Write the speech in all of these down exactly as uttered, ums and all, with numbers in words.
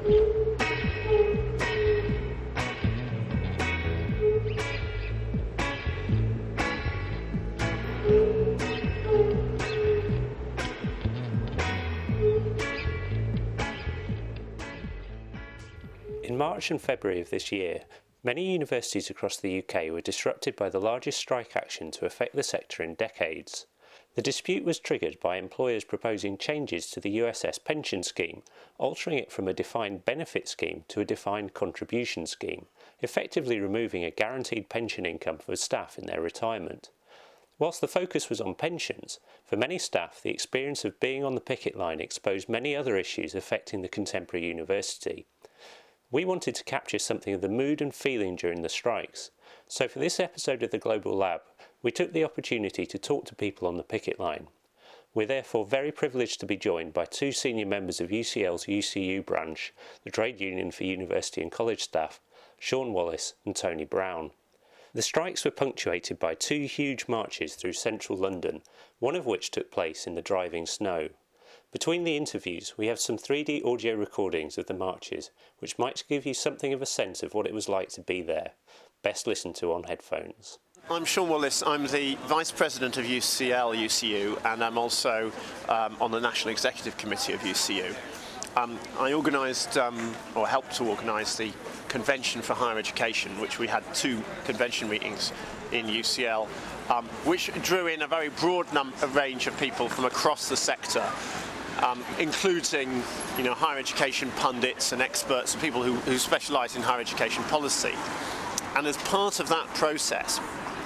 In March and February of this year, many universities across the U K were disrupted by the largest strike action to affect the sector in decades. The dispute was triggered by employers proposing changes to the U S S pension scheme, altering it from a defined benefit scheme to a defined contribution scheme, effectively removing a guaranteed pension income for staff in their retirement. Whilst the focus was on pensions, for many staff the experience of being on the picket line exposed many other issues affecting the contemporary university. We wanted to capture something of the mood and feeling during the strikes, so for this episode of the Global Lab, we took the opportunity to talk to people on the picket line. We're therefore very privileged to be joined by two senior members of U C L's U C U branch, the Trade Union for University and College Staff, Sean Wallace and Tony Brown. The strikes were punctuated by two huge marches through central London, one of which took place in the driving snow. Between the interviews, we have some three D audio recordings of the marches, which might give you something of a sense of what it was like to be there. Best listened to on headphones. I'm Sean Wallace. I'm the Vice President of U C L U C U, and I'm also um, on the National Executive Committee of U C U. Um, I organised, um, or helped to organise, the Convention for Higher Education, which we had two convention meetings in U C L, um, which drew in a very broad num- a range of people from across the sector. Um, including, you know, higher education pundits and experts and people who, who specialise in higher education policy. And as part of that process,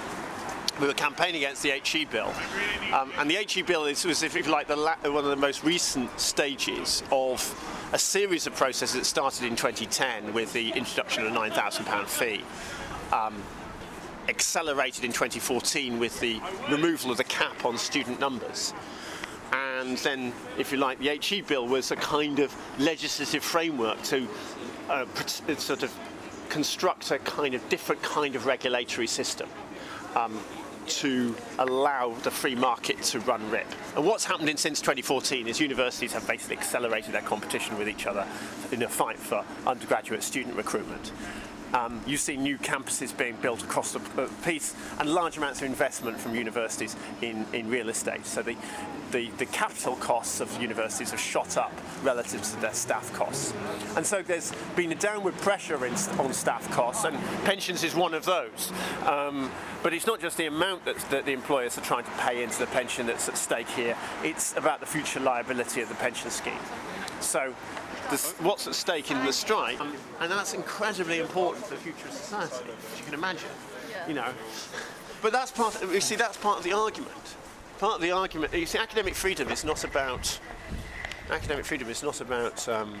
we were campaigning against the H E Bill. Um, and the H E Bill is, was, if you like, the la- one of the most recent stages of a series of processes that started in twenty ten with the introduction of a nine thousand pounds fee, um, accelerated in twenty fourteen with the removal of the cap on student numbers. And then, if you like, the H E Bill was a kind of legislative framework to uh, sort of construct a kind of different kind of regulatory system um, to allow the free market to run rip. And what's happened in, since twenty fourteen is universities have basically accelerated their competition with each other in a fight for undergraduate student recruitment. Um, you see new campuses being built across the piece and large amounts of investment from universities in, in real estate. So the, the, the capital costs of universities have shot up relative to their staff costs. And so there's been a downward pressure in, on staff costs, and pensions is one of those. Um, but it's not just the amount that, that the employers are trying to pay into the pension that's at stake here, it's about the future liability of the pension scheme. So This, what's at stake in the strike, um, and that's incredibly important for the future of society, as you can imagine, you know. But that's part. Of, you see, that's part of the argument. Part of the argument. You see, academic freedom is not about. Academic freedom is not about um,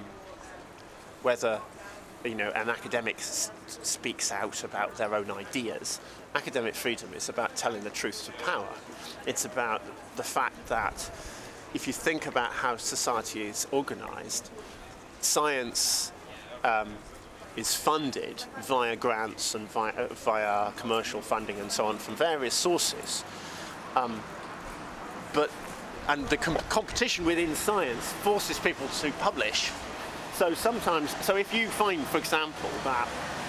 whether, you know, an academic s- speaks out about their own ideas. Academic freedom is about telling the truth to power. It's about the fact that if you think about how society is organised, science um, is funded via grants and via, uh, via commercial funding and so on from various sources. Um, but and the com- competition within science forces people to publish. So sometimes, so if you find, for example, that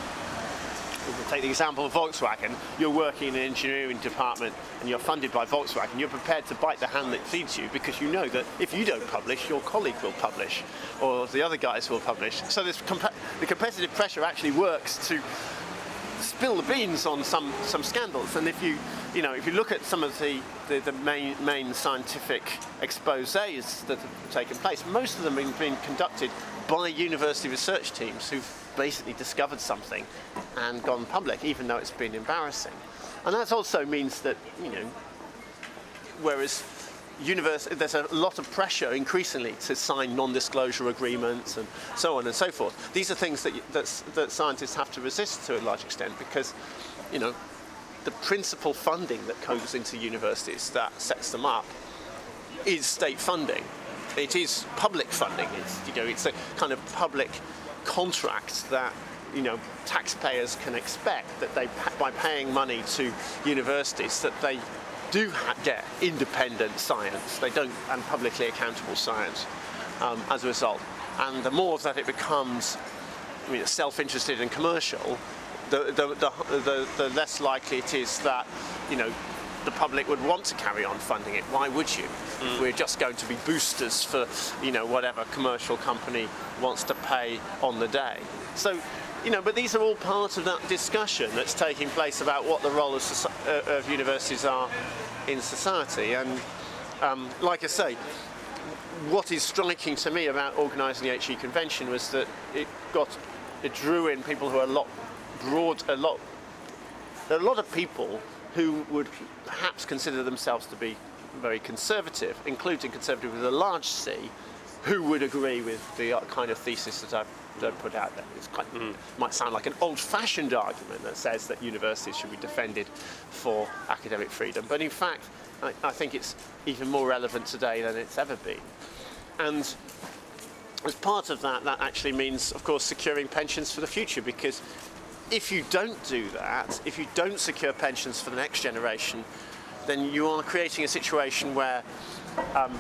we'll take the example of Volkswagen, you're working in an engineering department and you're funded by Volkswagen, you're prepared to bite the hand that feeds you because you know that if you don't publish, your colleague will publish or the other guys will publish. So this comp- the competitive pressure actually works to spill the beans on some, some scandals. And if you, you know, if you look at some of the, the, the main, main scientific exposés that have taken place, most of them have been conducted by university research teams who've basically discovered something and gone public, even though it's been embarrassing. And that also means that, you know, whereas university, there's a lot of pressure increasingly to sign non-disclosure agreements and so on and so forth. These are things that, that, that scientists have to resist to a large extent because, you know, the principal funding that goes into universities that sets them up is state funding. It is public funding. It's, you know, it's a kind of public contract that, you know, taxpayers can expect that they, by paying money to universities, that they do ha- get independent science. They don't, and publicly accountable science um, as a result. And the more that it becomes, I mean, self-interested and commercial, the the, the the the less likely it is that, you know, the public would want to carry on funding it. Why would you? Mm. We're just going to be boosters for, you know, whatever commercial company wants to pay on the day. So, you know, but these are all part of that discussion that's taking place about what the role of, uh, of universities are in society. And um, like I say, what is striking to me about organising the H E convention was that it got, it drew in people who are a lot broad, a lot, there are a lot of people who would perhaps consider themselves to be very conservative, including conservative with a large C, who would agree with the kind of thesis that I've, that I've put out there. It's quite, mm. might sound like an old-fashioned argument that says that universities should be defended for academic freedom, but in fact, I, I think it's even more relevant today than it's ever been. And as part of that, that actually means, of course, securing pensions for the future, because if you don't do that, if you don't secure pensions for the next generation, then you are creating a situation where um,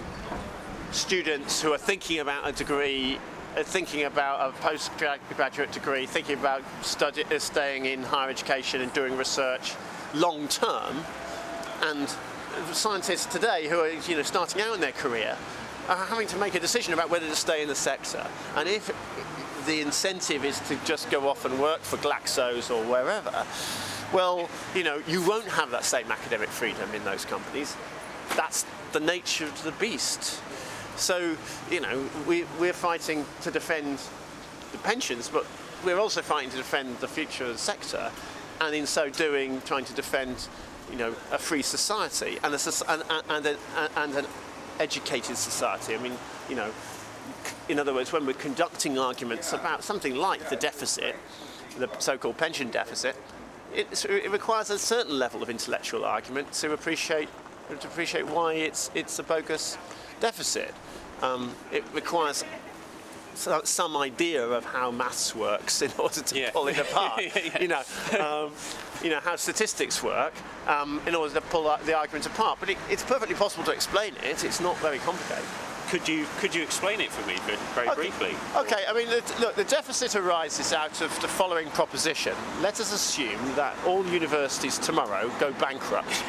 students who are thinking about a degree, uh, thinking about a postgraduate degree, thinking about study, uh, staying in higher education and doing research long term, and scientists today who are, you know, starting out in their career are having to make a decision about whether to stay in the sector. And if the incentive is to just go off and work for Glaxo's or wherever, well, you know, you won't have that same academic freedom in those companies. That's the nature of the beast. So, you know, we, we're fighting to defend the pensions, but we're also fighting to defend the future of the sector, and in so doing, trying to defend, you know, a free society and, a, and, and, an, and an educated society. I mean, you know, in other words, when we're conducting arguments about something like the deficit, the so-called pension deficit, it, it requires a certain level of intellectual argument to appreciate to appreciate why it's it's a bogus deficit. Um, it requires so, some idea of how maths works in order to yeah. pull it apart. yeah, yeah. You know, um, you know how statistics work um, in order to pull the argument apart. But it, it's perfectly possible to explain it. It's not very complicated. Could you could you explain it for me very okay. briefly? Okay, I mean, look, the deficit arises out of the following proposition. Let us assume that all universities tomorrow go bankrupt.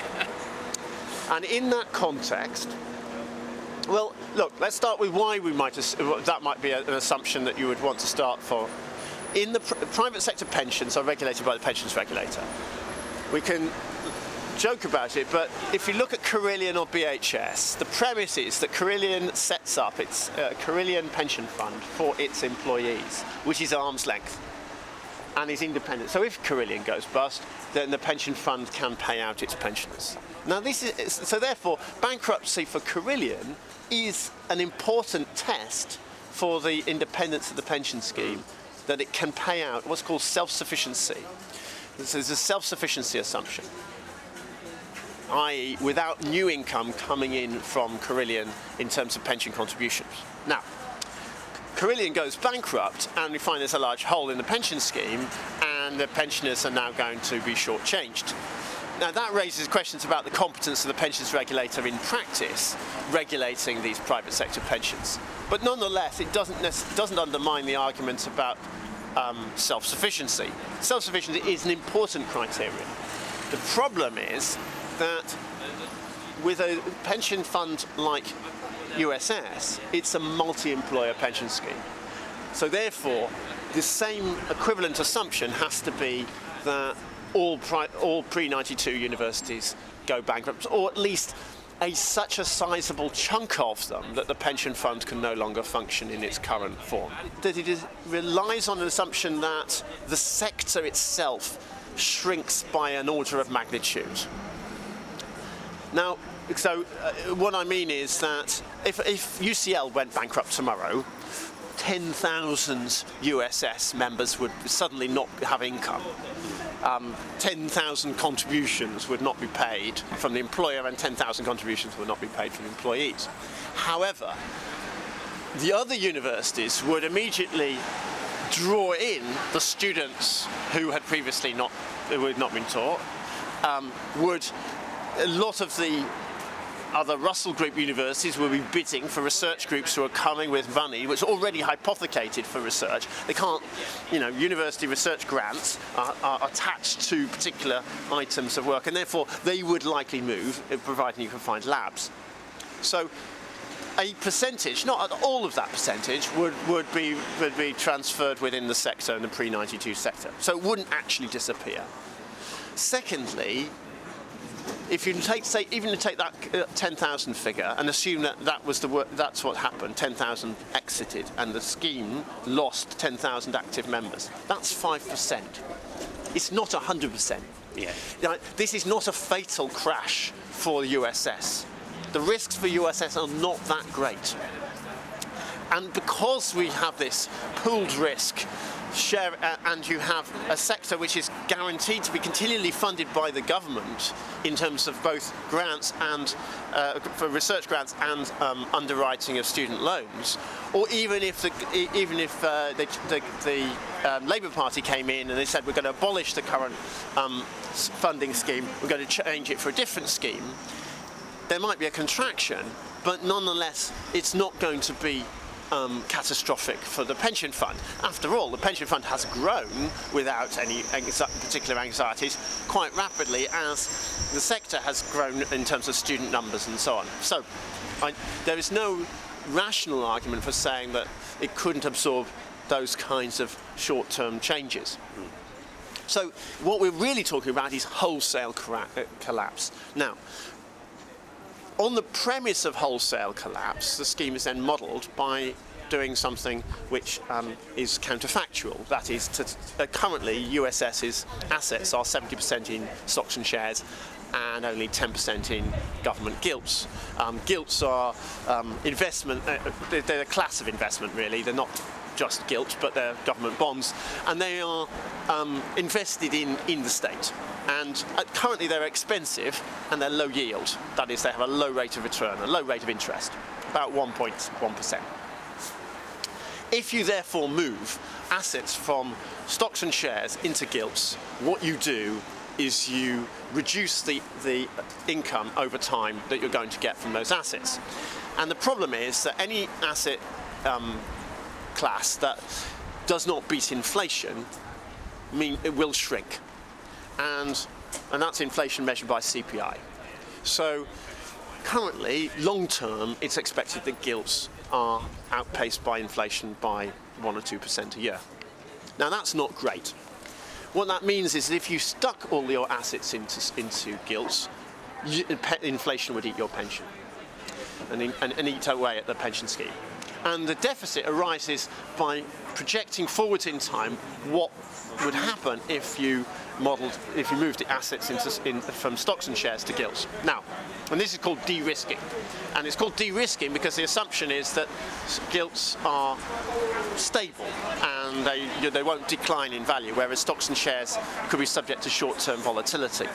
And in that context, well, look, let's start with why we might, that might be an assumption that you would want to start for. In the pr private sector, pensions are regulated by the pensions regulator. We can joke about it, but if you look at Carillion or B H S, the premise is that Carillion sets up its uh, Carillion pension fund for its employees, which is arm's length and is independent. So if Carillion goes bust, then the pension fund can pay out its pensioners. Now this is, so therefore, bankruptcy for Carillion is an important test for the independence of the pension scheme, that it can pay out what's called self-sufficiency. This is a self-sufficiency assumption, that is without new income coming in from Carillion in terms of pension contributions. Now, Carillion goes bankrupt and we find there's a large hole in the pension scheme and the pensioners are now going to be shortchanged. Now that raises questions about the competence of the pensions regulator in practice regulating these private sector pensions. But nonetheless, it doesn't, doesn't undermine the argument about um, self-sufficiency. Self-sufficiency is an important criterion. The problem is that with a pension fund like U S S, it's a multi-employer pension scheme. So therefore, the same equivalent assumption has to be that all, all pre ninety-two universities go bankrupt, or at least a, such a sizable chunk of them that the pension fund can no longer function in its current form. That it is, relies on an assumption that the sector itself shrinks by an order of magnitude. Now, so uh, what I mean is that if, if U C L went bankrupt tomorrow, ten thousand U S S members would suddenly not have income. Um, ten thousand contributions would not be paid from the employer and ten thousand contributions would not be paid from the employees. However, the other universities would immediately draw in the students who had previously not, who had not been taught, um, would, a lot of the other Russell Group universities will be bidding for research groups who are coming with money which is already hypothecated for research. They can't, you know, university research grants are, are attached to particular items of work, and therefore they would likely move, providing you can find labs. So a percentage, not all of that percentage, would, would, be, would be transferred within the sector, in the pre ninety-two sector. So it wouldn't actually disappear. Secondly, if you take, say, even to take that uh, ten thousand figure and assume that that was the work, that's what happened, ten thousand exited, and the scheme lost ten thousand active members, that's five percent. It's not one hundred percent. Yeah. You know, this is not a fatal crash for the U S S. The risks for U S S are not that great. And because we have this pooled risk, share, uh, and you have a sector which is guaranteed to be continually funded by the government in terms of both grants and uh, for research grants and um, underwriting of student loans, or even if the, even if uh, the, the, the um, Labour Party came in and they said we're going to abolish the current um, funding scheme, we're going to change it for a different scheme, there might be a contraction, but nonetheless it's not going to be Um, catastrophic for the pension fund. After all, the pension fund has grown without any anxi- particular anxieties quite rapidly as the sector has grown in terms of student numbers and so on. So I, there is no rational argument for saying that it couldn't absorb those kinds of short-term changes. Mm. So what we're really talking about is wholesale cora- uh, collapse. Now, on the premise of wholesale collapse, the scheme is then modelled by doing something which um, is counterfactual. That is, to, uh, currently USS's assets are seventy percent in stocks and shares and only ten percent in government gilts. Um, gilts are um, investment, uh, they're a class of investment really, they're not just gilts, but they're government bonds, and they are um, invested in, in the state. And uh, currently they're expensive and they're low yield. That is, they have a low rate of return, a low rate of interest, about one point one percent. If you therefore move assets from stocks and shares into gilts, what you do is you reduce the, the income over time that you're going to get from those assets. And the problem is that any asset um, class that does not beat inflation, mean it will shrink. And, and that's inflation measured by C P I. So currently, long term, it's expected that gilts are outpaced by inflation by one or two percent a year. Now that's not great. What that means is that if you stuck all your assets into, into gilts, you, inflation would eat your pension and, and, and eat away at the pension scheme. And the deficit arises by projecting forward in time what would happen if you modelled, if you moved the assets into, in, from stocks and shares to gilts. Now, and this is called de-risking. And it's called de-risking because the assumption is that gilts are stable and they, you know, they won't decline in value, whereas stocks and shares could be subject to short-term volatility.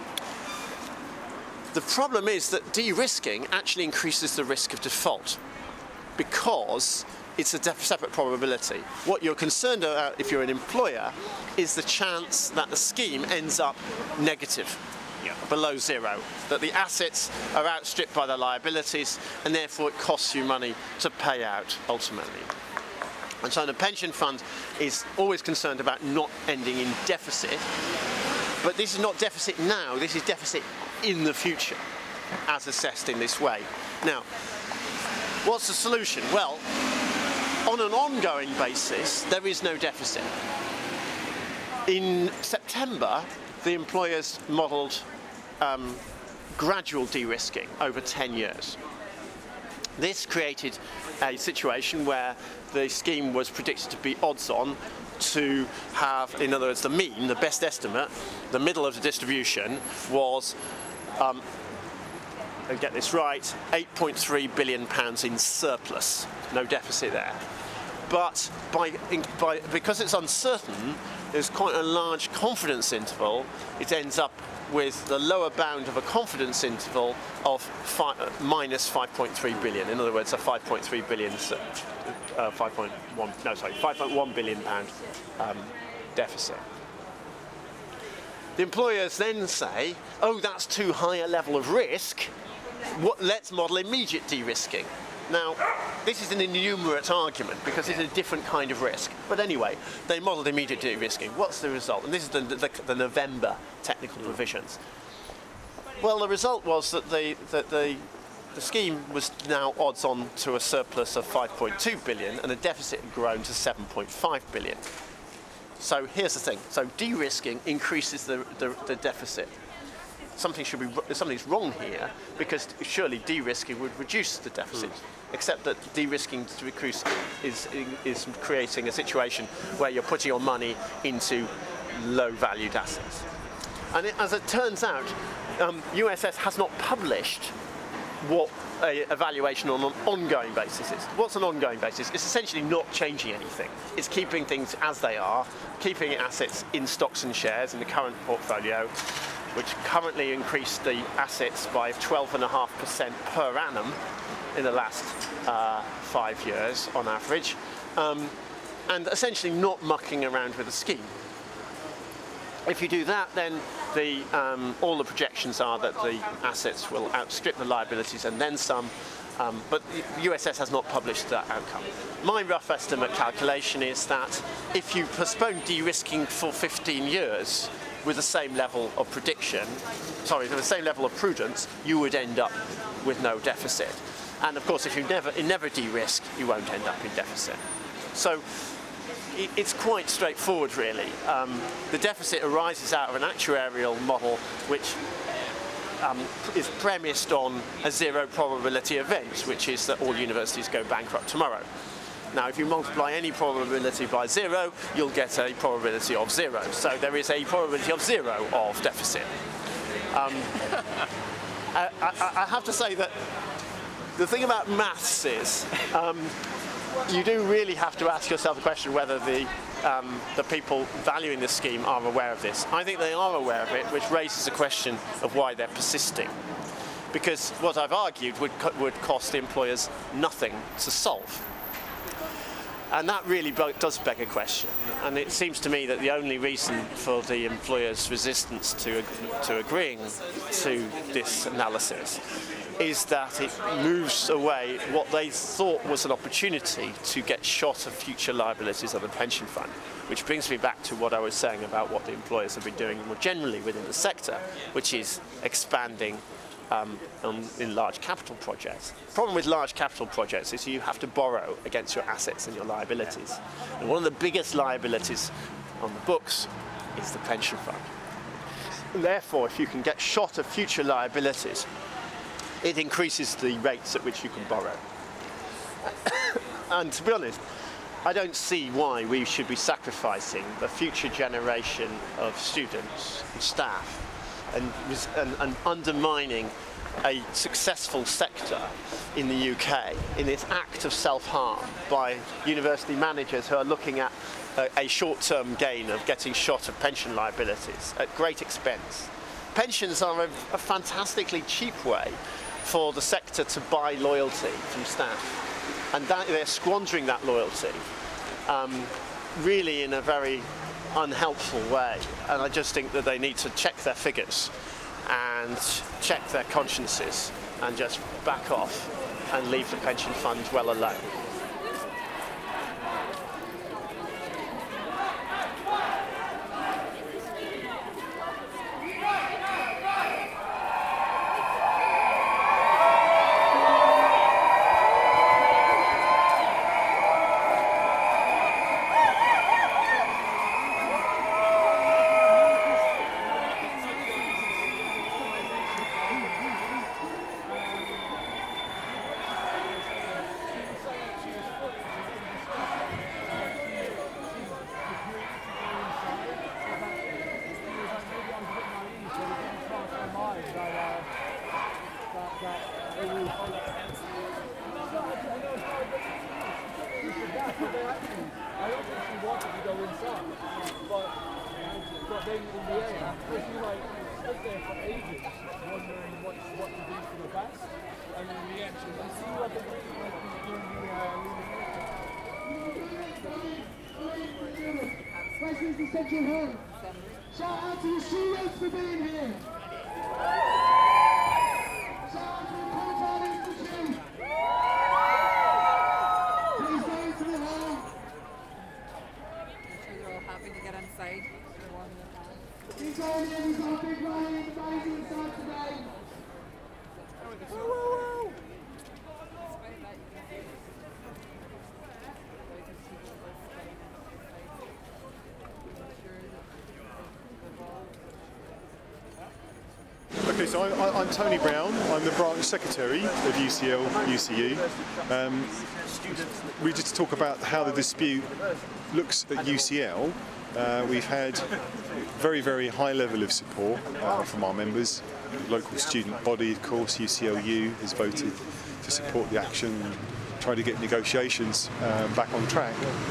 The problem is that de-risking actually increases the risk of default, because it's a separate probability. What you're concerned about if you're an employer is the chance that the scheme ends up negative, yeah, below zero, that the assets are outstripped by the liabilities and therefore it costs you money to pay out ultimately. And so the pension fund is always concerned about not ending in deficit, but this is not deficit now, this is deficit in the future as assessed in this way. Now, what's the solution? Well, on an ongoing basis, there is no deficit. In September, the employers modelled um, gradual de-risking over ten years. This created a situation where the scheme was predicted to be odds-on to have, in other words, the mean, the best estimate, the middle of the distribution was um, I get this right, eight point three billion pounds in surplus, no deficit there. But by, by, because it's uncertain, there's quite a large confidence interval, it ends up with the lower bound of a confidence interval of fi uh, minus five point three billion. In other words, a five point three billion, uh, five point one, no sorry, five point one billion pound um, deficit. The employers then say, oh, that's too high a level of risk, what, let's model immediate de-risking. Now, this is an innumerate argument because it's a different kind of risk. But anyway, they modelled immediate de-risking. What's the result? And this is the, the, the November technical provisions. Well, the result was that the, that the, the scheme was now odds on to a surplus of five point two billion and the deficit had grown to seven point five billion. So here's the thing. So de-risking increases the, the, the deficit. Something should be, something's wrong here because surely de-risking would reduce the deficit. Mm. Except that de-risking to decrease is, is creating a situation where you're putting your money into low-valued assets. And it, as it turns out, um, U S S has not published what a evaluation on an ongoing basis is. What's an ongoing basis? It's essentially not changing anything. It's keeping things as they are, keeping assets in stocks and shares in the current portfolio, which currently increased the assets by twelve point five percent per annum in the last uh, five years on average, um, and essentially not mucking around with the scheme. If you do that, then the, um, all the projections are that the assets will outstrip the liabilities and then some, um, but the U S S has not published that outcome. My rough estimate calculation is that if you postpone de-risking for fifteen years with the same level of prediction, sorry, with the same level of prudence, you would end up with no deficit. And of course, if you never, never de-risk, you won't end up in deficit. So it's quite straightforward, really. Um, the deficit arises out of an actuarial model which um, is premised on a zero probability event, which is that all universities go bankrupt tomorrow. Now, if you multiply any probability by zero, you'll get a probability of zero. So there is a probability of zero of deficit. Um, I, I, I have to say that the thing about maths is um, you do really have to ask yourself the question whether the, um, the people valuing this scheme are aware of this. I think they are aware of it, which raises the question of why they're persisting. Because what I've argued would, co would cost employers nothing to solve. And that really does beg a question. And it seems to me that the only reason for the employers' resistance to, to agreeing to this analysis is that it moves away what they thought was an opportunity to get shot of future liabilities of the pension fund, which brings me back to what I was saying about what the employers have been doing more generally within the sector, which is expanding um, on, in large capital projects. The problem with large capital projects is you have to borrow against your assets and your liabilities. And one of the biggest liabilities on the books is the pension fund. And therefore, if you can get shot of future liabilities, it increases the rates at which you can borrow. And to be honest, I don't see why we should be sacrificing the future generation of students and staff and, and, and undermining a successful sector in the U K in this act of self-harm by university managers who are looking at a, a short-term gain of getting shot of pension liabilities at great expense. Pensions are a, a fantastically cheap way for the sector to buy loyalty from staff, and that, they're squandering that loyalty um, really in a very unhelpful way. And I just think that they need to check their figures and check their consciences and just back off and leave the pension fund well alone. Questions to Central Hall. Shout out to the students for being here. Shout out to the side. One. He's going in, he's got a big rally, amazing start today. Woo, woo, woo. Okay, so I, I'm Tony Brown. I'm the branch secretary of U C L U C U. Um, we just talk about how the dispute looks at U C L. Uh, we've had very, very high level of support uh, from our members. The local student body, of course, U C L U, has voted to support the action and try to get negotiations uh, back on track.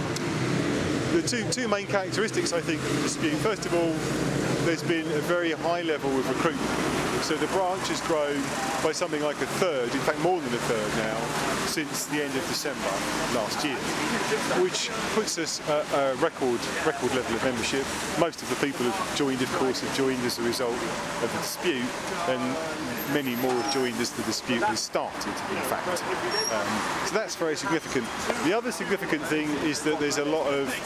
The two, two main characteristics, I think, of the dispute. First of all, there's been a very high level of recruitment. So the branch has grown by something like a third, in fact more than a third now, since the end of December last year, which puts us at a record, record level of membership. Most of the people who've joined, of course, have joined as a result of the dispute, and many more have joined as the dispute has started, in fact. Um, so that's very significant. The other significant thing is that there's a lot of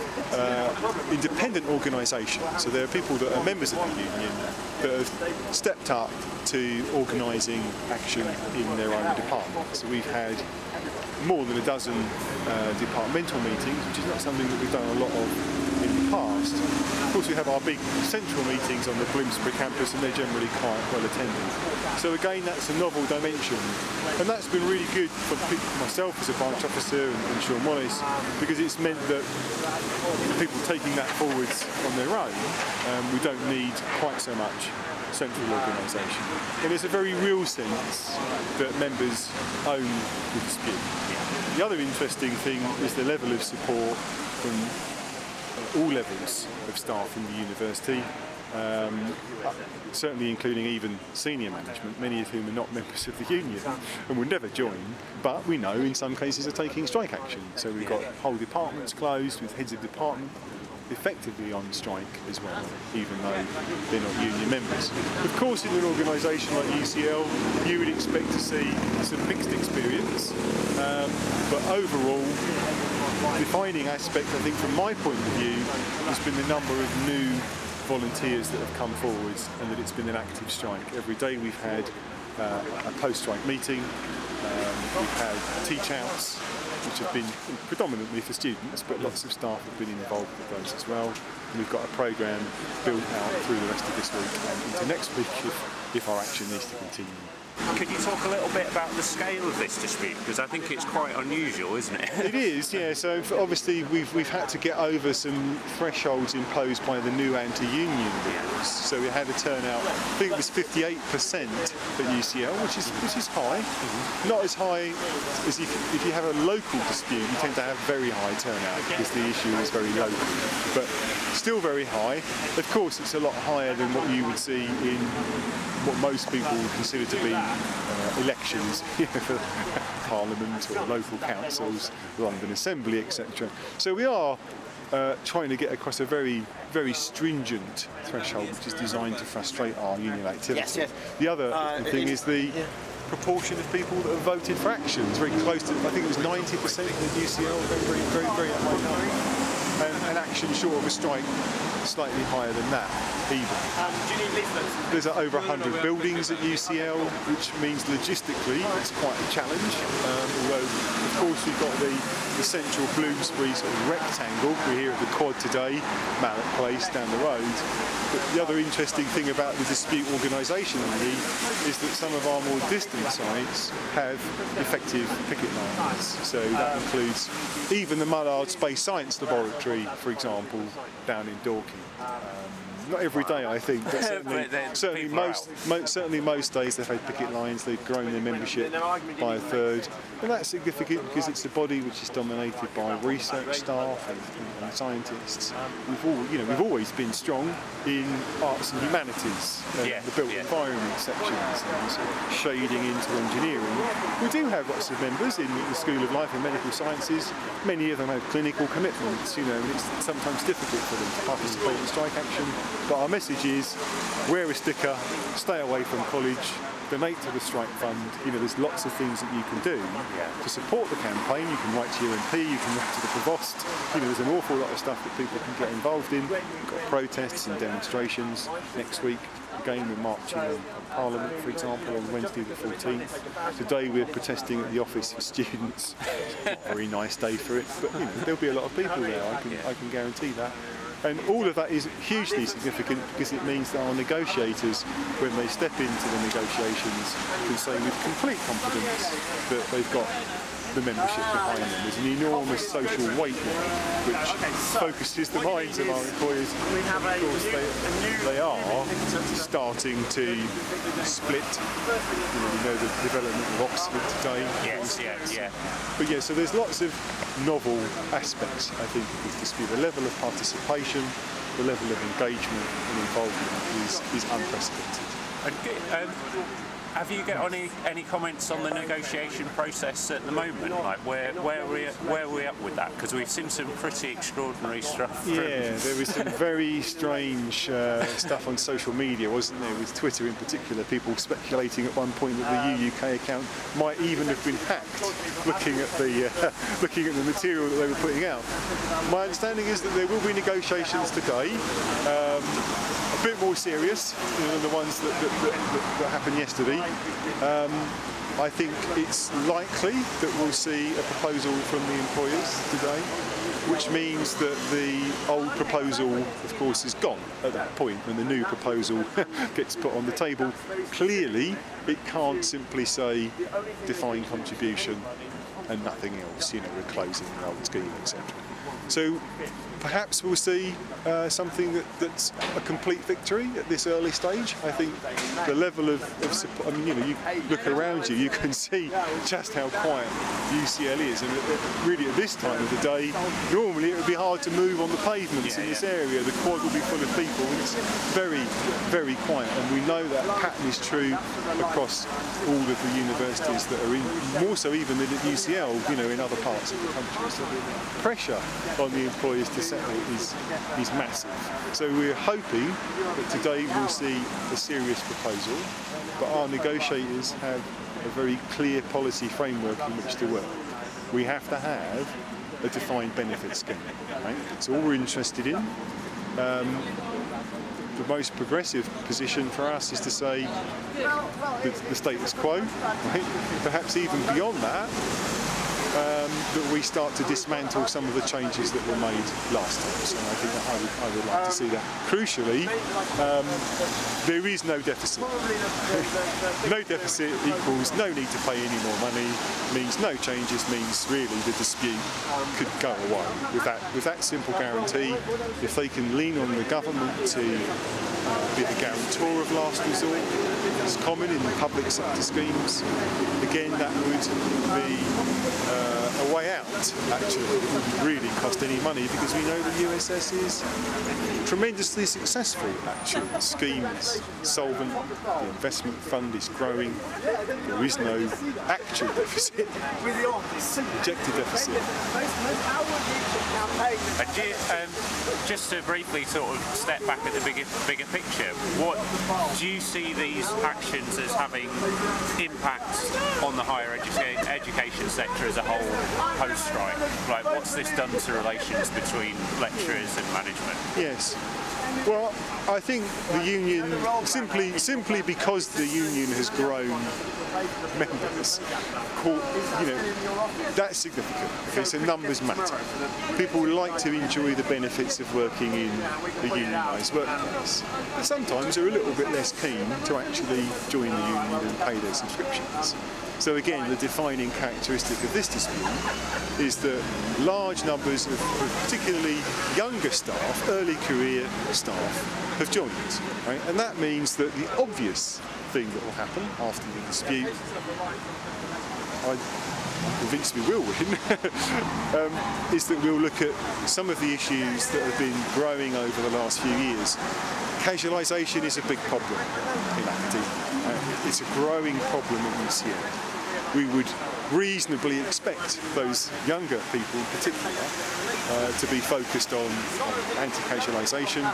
uh, independent organisation. So there are people that are members of the union that have stepped up to organising action in their own department. So we've had more than a dozen uh, departmental meetings, which is not something that we've done a lot of in the past. Of course, we have our big central meetings on the Bloomsbury campus, and they're generally quite well attended. So again, that's a novel dimension, and that's been really good for myself as a branch officer and, and Sean Wallace, because it's meant that the people taking that forwards on their own, um, we don't need quite so much central organisation. And there's a very real sense that members own the dispute. The other interesting thing is the level of support from uh, all levels of staff in the university, um, certainly including even senior management, many of whom are not members of the union and would never join, but we know in some cases are taking strike action. So we've got whole departments closed with heads of department effectively on strike as well, even though they're not union members. Of course, in an organisation like U C L, you would expect to see some mixed experience, um, but overall, the defining aspect, I think, from my point of view, has been the number of new volunteers that have come forwards, and that it's been an active strike. Every day we've had uh, a post-strike meeting, um, we've had teach-outs, which have been predominantly for students, but lots of staff have been involved with those as well. And we've got a programme built out through the rest of this week and into next week if, if our action needs to continue. Could you talk a little bit about the scale of this dispute? Because I think it's quite unusual, isn't it? It is, yeah. So obviously we've we've had to get over some thresholds imposed by the new anti-union rules. So we had a turnout, I think it was fifty-eight percent at U C L, which is which is high. Mm-hmm. Not as high as if, if you have a local dispute, you tend to have very high turnout because the issue is very local. But still very high. Of course, it's a lot higher than what you would see in what most people would consider to be uh, elections, you know, for Parliament or local councils, London Assembly, et cetera. So we are uh, trying to get across a very, very stringent threshold, which is designed to frustrate our union activity. Yes, yes. The other uh, thing is the yeah. proportion of people that have voted for action. It's very close to, I think it was ninety percent at U C L, very, very, very, very high. And, and action short of a strike, slightly higher than that, even. Um, do you need leaflets? There's over one hundred buildings at U C L, which means logistically it's quite a challenge. Um, although, of course, we've got the, the central Bloomsbury sort of rectangle. We're here at the Quad today, Mallet Place down the road. But the other interesting thing about the dispute organisationally is that some of our more distant sites have effective picket lines. So that includes even the Mullard Space Science Laboratory, for example, down in Dorking. Um, not every day, I think, but certainly, but certainly most, mo certainly most days they've had picket lines. They've grown their membership by a third, and that's significant because it's a body which is dominated by research staff and, and scientists. We've all, you know, we've always been strong in arts and humanities, uh, yeah, the built yeah. environment sections, and sort of shading into engineering. We do have lots of members in the School of Life and Medical Sciences. Many of them have clinical commitments, you know, and it's sometimes difficult for them to participate in strike action. But our message is, wear a sticker, stay away from college, donate to the strike fund. You know, there's lots of things that you can do Yeah. to support the campaign. You can write to your M P, you can write to the Provost. You know, there's an awful lot of stuff that people can get involved in. We've got protests and demonstrations next week. Again, we're marching on, on Parliament, for example, on Wednesday the fourteenth. Today we're protesting at the Office for Students. It's not a very nice day for it, but you know, there'll be a lot of people there, I can, I can guarantee that. And all of that is hugely significant because it means that our negotiators, when they step into the negotiations, can say with complete confidence that they've got the membership behind them. There's an enormous social weight there, which focuses the minds of our employers. Of course, they, they are starting to split. You know, we know the development of Oxford today. Yes, yeah, yeah. But yeah, so there's lots of novel aspects, I think, of this dispute. The level of participation, the level of engagement and involvement is, is unprecedented. And, um, have you got any any comments on the negotiation process at the moment? Like where where we where are we up with that? Because we've seen some pretty extraordinary stuff. From Yeah, there was some very strange uh, stuff on social media, wasn't there? With Twitter in particular, people speculating at one point that the U U K account might even have been hacked, looking at the uh, looking at the material that they were putting out. My understanding is that there will be negotiations today. Um, A bit more serious you know, than the ones that, that, that, that, that happened yesterday. Um, I think it's likely that we'll see a proposal from the employers today, which means that the old proposal, of course, is gone at that point when the new proposal gets put on the table. Clearly, it can't simply say defined contribution and nothing else, you know, we're closing the old scheme, et cetera. So perhaps we'll see uh, something that, that's a complete victory at this early stage. I think the level of, of support, I mean, you know, you look around you, you can see just how quiet U C L is. And really at this time of the day, normally it would be hard to move on the pavements yeah, in this yeah. area. The quad will be full of people. It's very, very quiet. And we know that pattern is true across all of the universities that are in, more so even than at U C L, you know, in other parts of the country. So the pressure on the employers to settle is, is massive. So we're hoping that today we'll see a serious proposal, but our negotiators have a very clear policy framework in which to work. We have to have a defined benefit scheme, right? So all we're interested in, um, the most progressive position for us is to say the, the status quo, right? Perhaps even beyond that, Um, that we start to dismantle some of the changes that were made last time. So I think that I would, I would like to see that. Crucially, um, there is no deficit. No deficit equals no need to pay any more money, means no changes, means really the dispute could go away. With that, with that simple guarantee, if they can lean on the government to uh, be the guarantor of last resort, as common in the public sector schemes, again that would be uh, a way out, actually. It wouldn't really cost any money because we know the U S S is tremendously successful, actually. The scheme is solvent, the investment fund is growing, there is no actual deficit, projected deficit. And do you, um, just to briefly sort of step back at the bigger, bigger picture, what do you see these actions as having impacts on the higher educa education sector as a whole post-strike? Like, what's this done to relations between lecturers and management? Yes. Well, I think the union, simply simply because the union has grown members, you know, that's significant. Okay, so numbers matter. People like to enjoy the benefits of working in the unionised workplace, but sometimes they're a little bit less keen to actually join the union and pay their subscriptions. So again, the defining characteristic of this dispute is that large numbers of, of particularly younger staff, early career staff, have joined, right? And that means that the obvious thing that will happen after the dispute, I, I'm convinced we will win, um, is that we'll look at some of the issues that have been growing over the last few years. Casualisation is a big problem in academia. Uh, it's a growing problem at U C L. We would reasonably expect those younger people in particular uh, to be focused on anti-casualisation.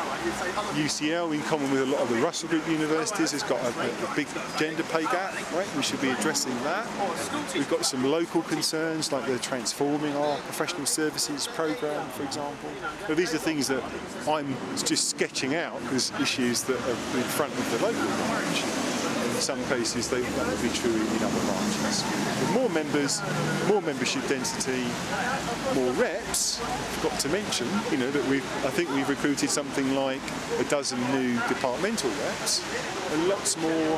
U C L, in common with a lot of the Russell Group universities, has got a, a big gender pay gap, right? We should be addressing that. We've got some local concerns like the Transforming Our Professional Services programme, for example. So these are things that I'm just sketching out as issues that are in front of the local branch. In some cases, they, that would be true in other branches. With more members, more membership density, more reps. I've got to mention, you know, that we've. I think we've recruited something like a dozen new departmental reps, and lots more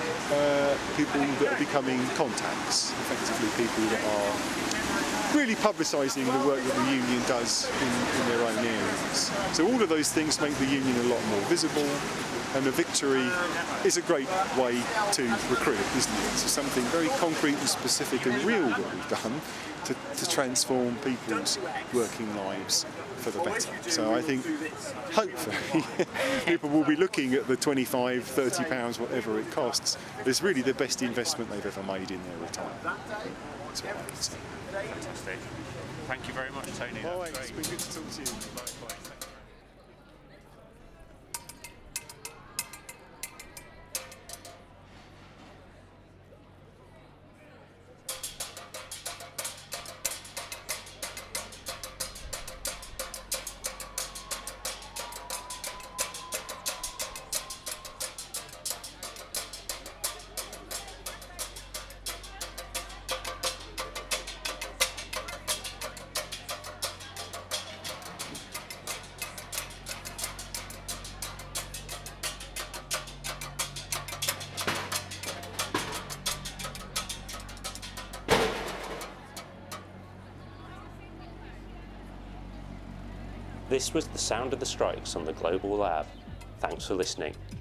uh, people that are becoming contacts. Effectively, people that are really publicising the work that the union does in, in their own areas. So all of those things make the union a lot more visible. And the Victory is a great way to recruit, isn't it? So something very concrete and specific and real that we've done to, to transform people's working lives for the better. So I think, hopefully, people will be looking at the twenty-five, thirty pounds, whatever it costs. It's really the best investment they've ever made in their retirement. That's what I would say. Fantastic. Thank you very much, Tony. All right, That's it's great. been good to talk to you. Likewise. This was the sound of the strikes on the Global Lab. Thanks for listening.